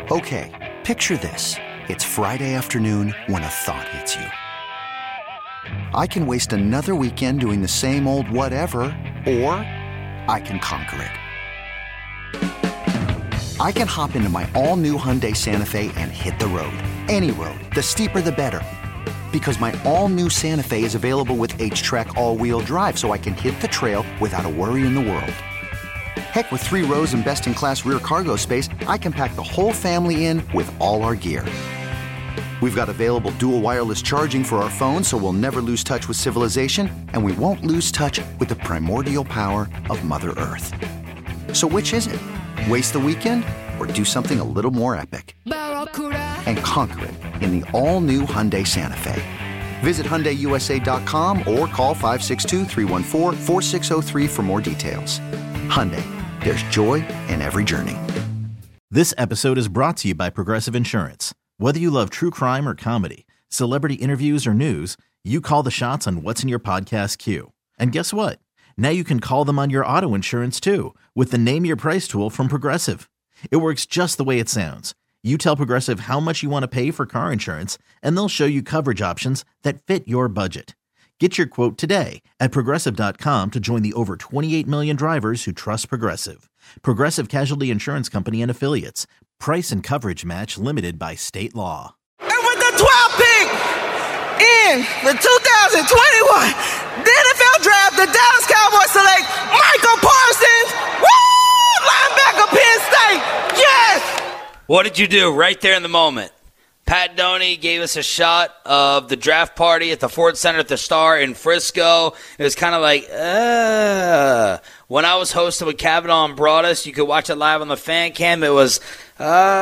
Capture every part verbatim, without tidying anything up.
Okay, picture this. It's Friday afternoon when a thought hits you. I can waste another weekend doing the same old whatever, or I can conquer it. I can hop into my all-new Hyundai Santa Fe and hit the road. Any road. The steeper, the better. Because my all-new Santa Fe is available with H-Track all-wheel drive, so I can hit the trail without a worry in the world. Heck, with three rows and best-in-class rear cargo space, I can pack the whole family in with all our gear. We've got available dual wireless charging for our phones, so we'll never lose touch with civilization, and we won't lose touch with the primordial power of Mother Earth. So which is it? Waste the weekend or do something a little more epic? And conquer it in the all-new Hyundai Santa Fe. Visit Hyundai U S A dot com or call five six two, three one four, four six zero three for more details. Hyundai, there's joy in every journey. This episode is brought to you by Progressive Insurance. Whether you love true crime or comedy, celebrity interviews or news, you call the shots on what's in your podcast queue. And guess what? Now you can call them on your auto insurance too with the Name Your Price tool from Progressive. It works just the way it sounds. You tell Progressive how much you want to pay for car insurance, and they'll show you coverage options that fit your budget. Get your quote today at Progressive dot com to join the over twenty-eight million drivers who trust Progressive. Progressive Casualty Insurance Company and Affiliates. Price and coverage match limited by state law. And with the twelfth pick in the two thousand twenty-one the N F L Draft, the Dallas Cowboys select Micah Parsons. Woo! Linebacker, Penn State. Yes! What did you do right there in the moment? Pat Doney gave us a shot of the draft party at the Ford Center at the Star in Frisco. It was kind of like, uh. When I was hosting with Kavanaugh and Broadus, you could watch it live on the fan cam. It was, uh,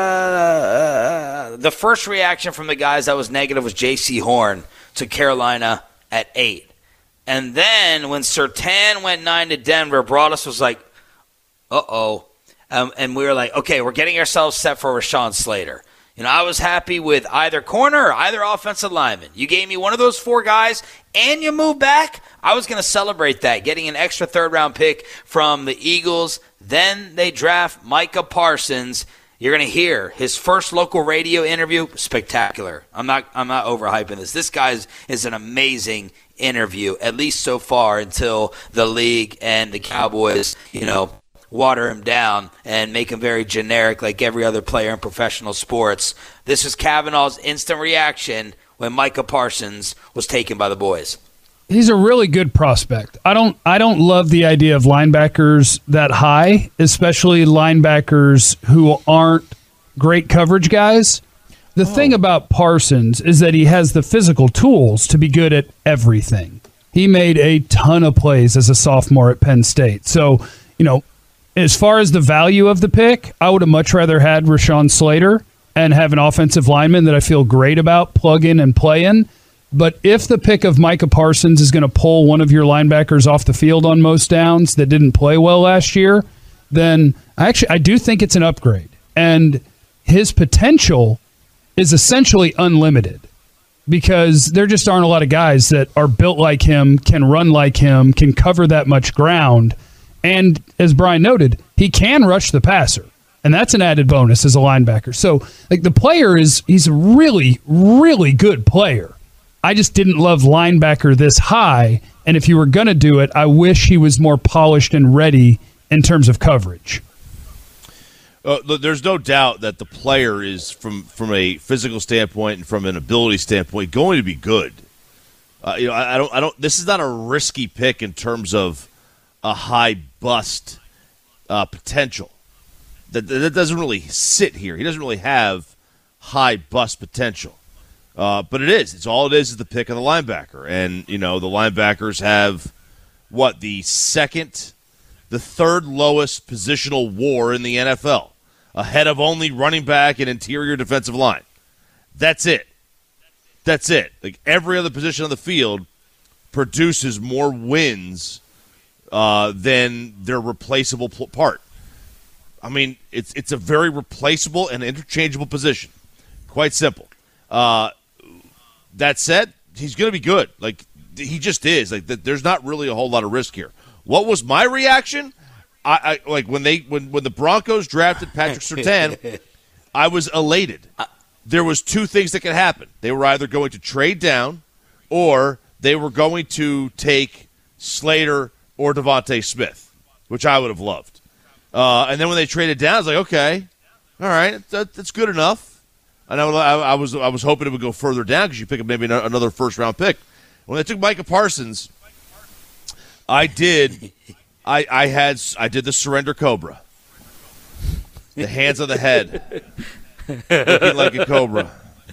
uh. The first reaction from the guys that was negative was J C Horn to Carolina at eight. And then when Surtain went nine to Denver, Broadus was like, uh-oh. Um, and we were like, okay, we're getting ourselves set for Rashawn Slater. You know, I was happy with either corner or either offensive lineman. You gave me one of those four guys and you moved back. I was going to celebrate that, getting an extra third-round pick from the Eagles. Then they draft Micah Parsons. You're going to hear his first local radio interview. Spectacular. I'm not I'm not overhyping this. This guy is, is an amazing interview, at least so far, until the league and the Cowboys, you know, water him down and make him very generic like every other player in professional sports. This was Kavanaugh's instant reaction when Micah Parsons was taken by the boys. He's a really good prospect. I don't I don't love the idea of linebackers that high, especially linebackers who aren't great coverage guys. The oh. thing about Parsons is that he has the physical tools to be good at everything. He made a ton of plays as a sophomore at Penn State. So, you know, as far as the value of the pick, I would have much rather had Rashawn Slater and have an offensive lineman that I feel great about, plug in and play in. But if the pick of Micah Parsons is going to pull one of your linebackers off the field on most downs that didn't play well last year, then I actually I do think it's an upgrade. And his potential is essentially unlimited because there just aren't a lot of guys that are built like him, can run like him, can cover that much ground. And as Brian noted, he can rush the passer, and that's an added bonus as a linebacker. So, like, the player is he's a really, really good player. I just didn't love linebacker this high, and if you were going to do it, I wish he was more polished and ready in terms of coverage. Uh, there's no doubt that the player is, from, from a physical standpoint and from an ability standpoint, going to be good. Uh, you know, I, I don't, I don't. This is not a risky pick in terms of a high bust uh, potential. That, that doesn't really sit here. He doesn't really have high bust potential. Uh, but it is. It's all it is is the pick of the linebacker. And, you know, the linebackers have, what, the second, the third lowest positional war in the N F L, ahead of only running back and interior defensive line. That's it. That's it. Like, every other position on the field produces more wins Uh, than their replaceable pl- part. I mean, it's it's a very replaceable and interchangeable position. Quite simple. Uh, that said, he's going to be good. Like, he just is. Like, th- there's not really a whole lot of risk here. What was my reaction? I, I like when they when when the Broncos drafted Patrick Surtain. I was elated. There was two things that could happen. They were either going to trade down or they were going to take Slater or Devontae Smith, which I would have loved. Uh, and then when they traded down, I was like, okay, all right, that, that's good enough. And I, I, I was I was hoping it would go further down because you pick up maybe another first-round pick. When they took Micah Parsons, I did I, I had I did the surrender cobra. The hands on the head. Looking like a cobra.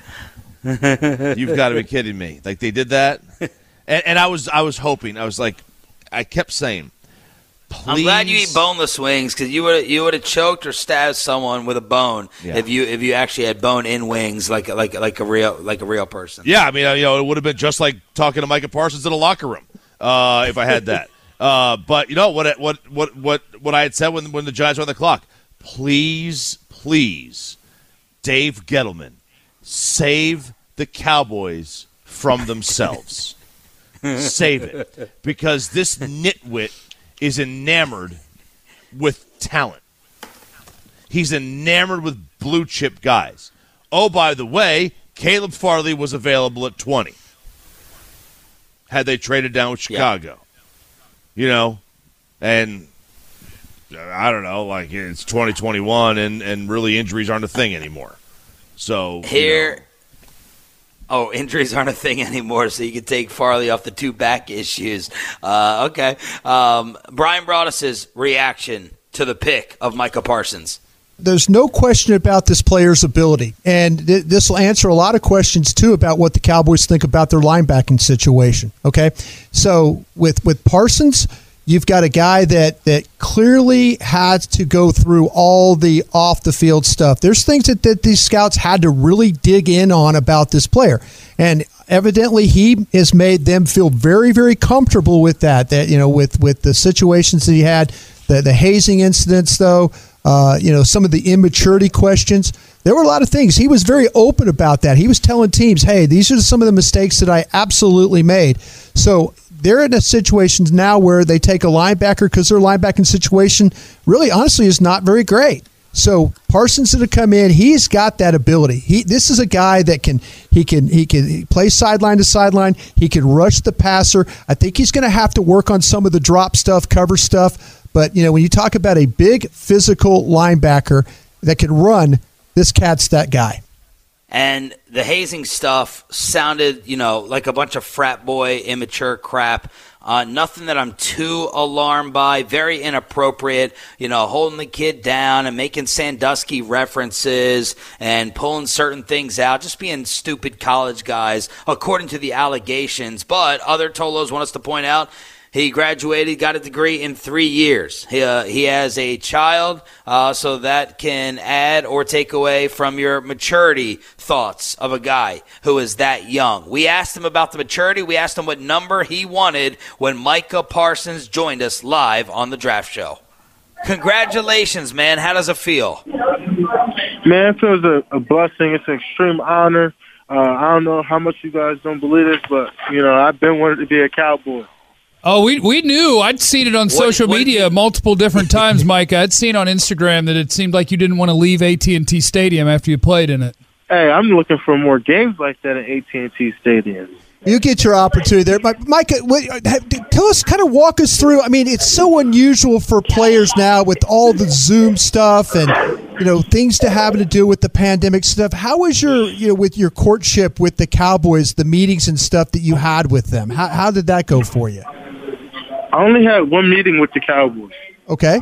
You've got to be kidding me. Like they did that. And, and I was I was hoping. I was like I kept saying, please. I'm glad you eat boneless wings because you would you would have choked or stabbed someone with a bone yeah. if you if you actually had bone in wings like like like a real like a real person. Yeah, I mean, you know, it would have been just like talking to Micah Parsons in a locker room uh, if I had that. uh, but you know what what what what what I had said when when the Giants were on the clock. Please, please, Dave Gettleman, save the Cowboys from themselves. Save it. Because this nitwit is enamored with talent. He's enamored with blue-chip guys. Oh, by the way, Caleb Farley was available at twenty. Had they traded down with Chicago. Yeah. You know, and I don't know, like it's twenty twenty-one and, and really injuries aren't a thing anymore. So here, you know. Oh, injuries aren't a thing anymore, so you can take Farley off the two back issues. Uh, okay. Um, Brian Broaddus' reaction to the pick of Micah Parsons. There's no question about this player's ability, and th- this will answer a lot of questions, too, about what the Cowboys think about their linebacking situation, okay? So with, with Parsons, you've got a guy that, that clearly has to go through all the off-the-field stuff. There's things that, that these scouts had to really dig in on about this player. And evidently he has made them feel very, very comfortable with that, that you know, with, with the situations that he had, the, the hazing incidents, though, uh, you know, some of the immaturity questions. There were a lot of things. He was very open about that. He was telling teams, hey, these are some of the mistakes that I absolutely made. So they're in a situation now where they take a linebacker because their linebacking situation really, honestly, is not very great. So Parsons to come in, he's got that ability. He this is a guy that can he can he can play sideline to sideline. He can rush the passer. I think he's going to have to work on some of the drop stuff, cover stuff. But you know, when you talk about a big physical linebacker that can run, this cat's that guy. And the hazing stuff sounded, you know, like a bunch of frat boy, immature crap. Uh, nothing that I'm too alarmed by. Very inappropriate, you know, holding the kid down and making Sandusky references and pulling certain things out. Just being stupid college guys, according to the allegations. But other Tolos want us to point out, he graduated, got a degree in three years. He, uh, he has a child, uh, so that can add or take away from your maturity thoughts of a guy who is that young. We asked him about the maturity. We asked him what number he wanted when Micah Parsons joined us live on the Draft Show. Congratulations, man. How does it feel? Man, it feels a, a blessing. It's an extreme honor. Uh, I don't know how much you guys don't believe this, but, you know, I've been wanting to be a Cowboy. Oh, we we knew. I'd seen it on social what, what media multiple different times, Mike. I'd seen on Instagram that it seemed like you didn't want to leave A T and T Stadium after you played in it. Hey, I'm looking for more games like that at A T and T Stadium. You get your opportunity there. But, Mike, tell us, kind of walk us through. I mean, it's so unusual for players now with all the Zoom stuff and, you know, things to having to do with the pandemic stuff. How was your, you know, with your courtship with the Cowboys, the meetings and stuff that you had with them? How, how did that go for you? I only had one meeting with the Cowboys. Okay.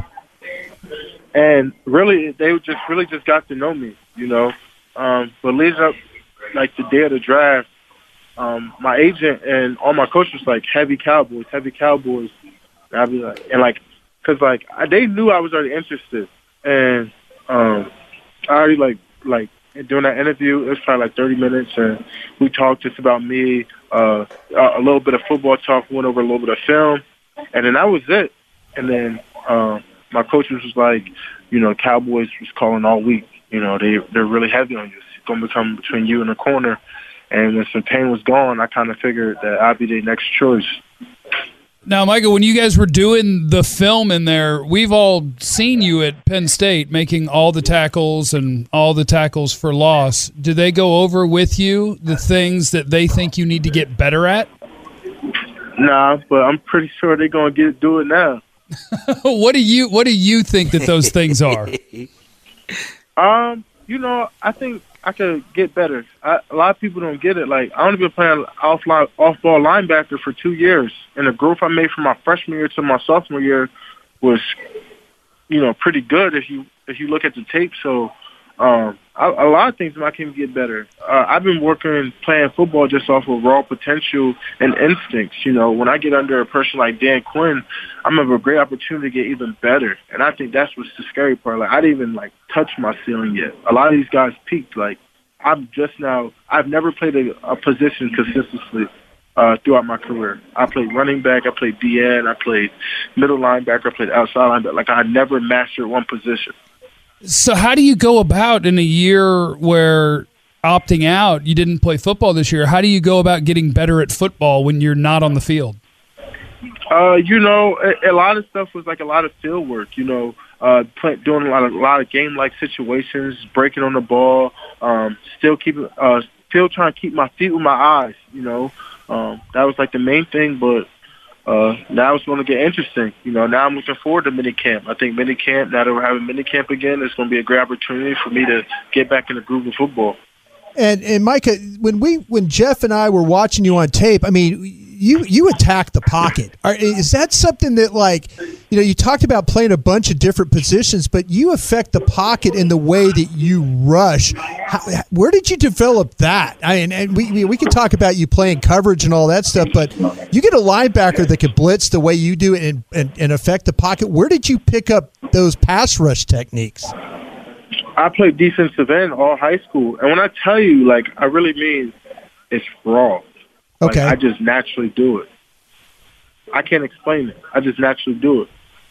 And really, they just really just got to know me, you know. Um, but leading up, like the day of the draft, um, my agent and all my coaches was like, heavy Cowboys, heavy Cowboys. And I'd be like, and like, cause like I, they knew I was already interested, and um, I already like like during that interview, it was probably like thirty minutes, and we talked just about me, uh, a little bit of football talk, went over a little bit of film. And then that was it. And then um, my coach was just like, you know, Cowboys was calling all week. You know, they, they're really heavy on you. It's going to become between you and the corner. And when Surtain was gone, I kind of figured that I'd be their next choice. Now, Michael, when you guys were doing the film in there, we've all seen you at Penn State making all the tackles and all the tackles for loss. Do they go over with you the things that they think you need to get better at? Nah, but I'm pretty sure they're gonna get do it now. What do you What do you think that those things are? Um, you know, I think I could get better. I, a lot of people don't get it. Like, I only been playing off line, off ball linebacker for two years, and the growth I made from my freshman year to my sophomore year was, you know, pretty good if you if you look at the tape. So, um, I, a lot of things I can get better. Uh, I've been working playing football just off of raw potential and instincts. You know, when I get under a person like Dan Quinn, I'm gonna have a great opportunity to get even better. And I think that's what's the scary part. Like, I didn't even like touch my ceiling yet. A lot of these guys peaked. Like, I'm just now. I've never played a, a position consistently uh, throughout my career. I played running back. I played D N. I played middle linebacker. I played outside linebacker. Like, I never mastered one position. So how do you go about in a year where opting out, you didn't play football this year, how do you go about getting better at football when you're not on the field? Uh, you know, a, a lot of stuff was like a lot of field work, you know, uh, play, doing a lot of, a lot of game-like situations, breaking on the ball, um, still keeping, uh, still trying to keep my feet with my eyes, you know. Um, that was like the main thing, but Uh, now it's going to get interesting. You know, now I'm looking forward to minicamp. I think minicamp, now that we're having minicamp again, it's going to be a great opportunity for me to get back in the groove of football. And and Micah, when we when Jeff and I were watching you on tape, I mean, you you attack the pocket. Are, is that something that, like, you know, you talked about playing a bunch of different positions, but you affect the pocket in the way that you rush. How, where did you develop that? I mean, and we, we we can talk about you playing coverage and all that stuff, but you get a linebacker that can blitz the way you do and and, and affect the pocket. Where did you pick up those pass rush techniques? I played defensive end all high school, and when I tell you, like, I really mean it's raw. Like, Okay. I just naturally do it. I can't explain it. I just naturally do it.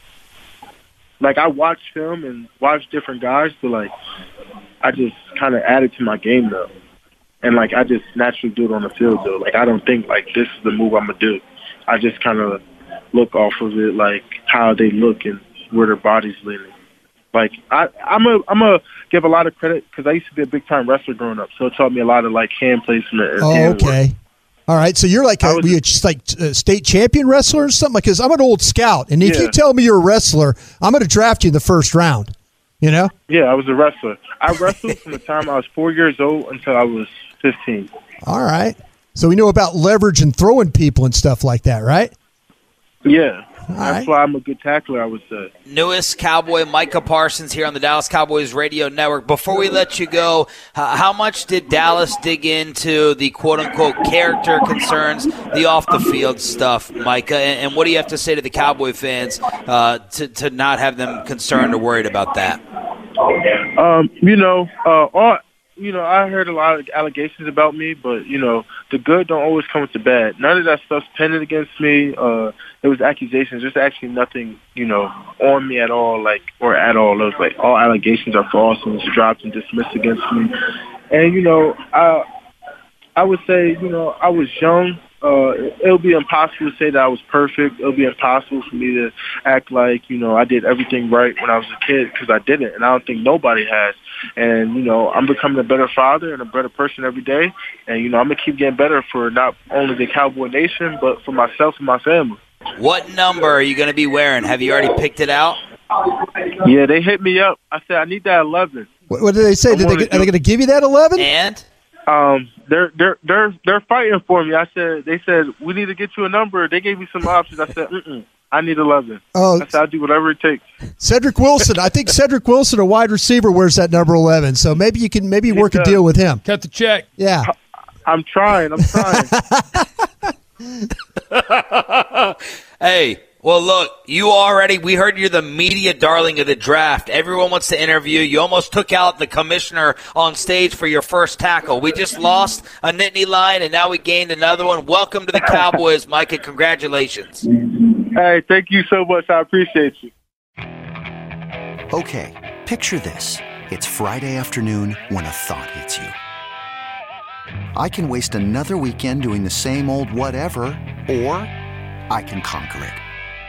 Like, I watch film and watch different guys, but, like, I just kind of add it to my game, though. And, like, I just naturally do it on the field, though. Like, I don't think, like, this is the move I'm going to do. I just kind of look off of it, like, how they look and where their body's leaning. Like, I, I'm a, I'm a give a lot of credit because I used to be a big-time wrestler growing up, so it taught me a lot of, like, hand placement and Oh, hand okay. work. All right, so you're like a, I was- were you just like a state champion wrestler or something? Because I'm an old scout, and if Yeah. you tell me you're a wrestler, I'm going to draft you in the first round. You know? Yeah, I was a wrestler. I wrestled from the time I was four years old until I was fifteen. All right. So we know about leverage and throwing people and stuff like that, right? Yeah. All That's right. why I'm a good tackler, I would say. Newest Cowboy, Micah Parsons here on the Dallas Cowboys Radio Network. Before we let you go, h- how much did Dallas dig into the quote-unquote character concerns, the off-the-field stuff, Micah? And, and what do you have to say to the Cowboy fans uh, to, to not have them concerned or worried about that? Um, you know, uh, all, you know, I heard a lot of allegations about me, but, you know, the good don't always come with the bad. None of that stuff's pending against me. Uh, it was accusations. There's actually nothing, you know, on me at all, like, or at all. It was like all allegations are false and it's dropped and dismissed against me. And, you know, I, I would say, you know, I was young. Uh, it'll be impossible to say that I was perfect. It'll be impossible for me to act like, you know, I did everything right when I was a kid, because I didn't, and I don't think nobody has. And, you know, I'm becoming a better father and a better person every day. And, you know, I'm going to keep getting better for not only the Cowboy Nation, but for myself and my family. What number are you going to be wearing? Have you already picked it out? Yeah, they hit me up. I said, I need that eleven. What, what did they say? I'm Did they, gonna are they do- going to give you that eleven? And? Um, they're they're they're they're fighting for me. I said they said we need to get you a number. They gave me some options. I said, mm-mm, I need eleven. Oh. I said I'll do whatever it takes. Cedric Wilson. I think Cedric Wilson, a wide receiver, wears that number eleven. So maybe you can maybe work a does. deal with him. Cut the check. Yeah. I'm trying. I'm trying. Hey, well, look, you already, we heard you're the media darling of the draft. Everyone wants to interview you. You almost took out the commissioner on stage for your first tackle. We just lost a Nittany Lion, and now we gained another one. Welcome to the Cowboys, Mike, and congratulations. Hey, thank you so much. I appreciate you. Okay, picture this. It's Friday afternoon when a thought hits you. I can waste another weekend doing the same old whatever, or I can conquer it.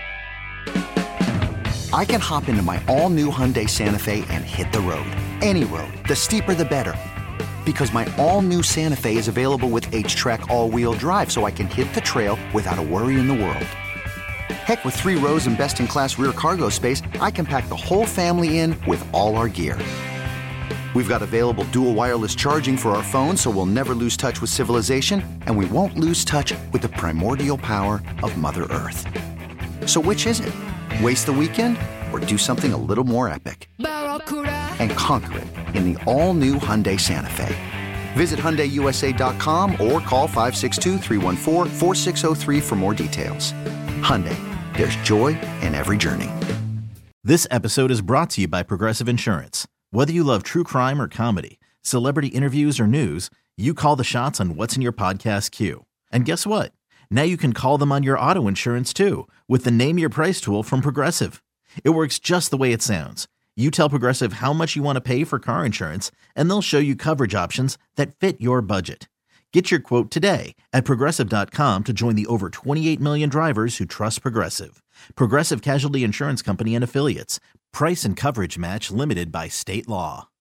I can hop into my all-new Hyundai Santa Fe and hit the road. Any road. The steeper, the better. Because my all-new Santa Fe is available with H-Track all-wheel drive, so I can hit the trail without a worry in the world. Heck, with three rows and best-in-class rear cargo space, I can pack the whole family in with all our gear. We've got available dual wireless charging for our phones, so we'll never lose touch with civilization, and we won't lose touch with the primordial power of Mother Earth. So which is it? Waste the weekend or do something a little more epic? And conquer it in the all-new Hyundai Santa Fe. Visit Hyundai U S A dot com or call five six two, three one four, four six zero three for more details. Hyundai, there's joy in every journey. This episode is brought to you by Progressive Insurance. Whether you love true crime or comedy, celebrity interviews or news, you call the shots on what's in your podcast queue. And guess what? Now you can call them on your auto insurance too with the Name Your Price tool from Progressive. It works just the way it sounds. You tell Progressive how much you want to pay for car insurance, and they'll show you coverage options that fit your budget. Get your quote today at Progressive dot com to join the over twenty-eight million drivers who trust Progressive. Progressive Casualty Insurance Company and Affiliates. Price and coverage match limited by state law.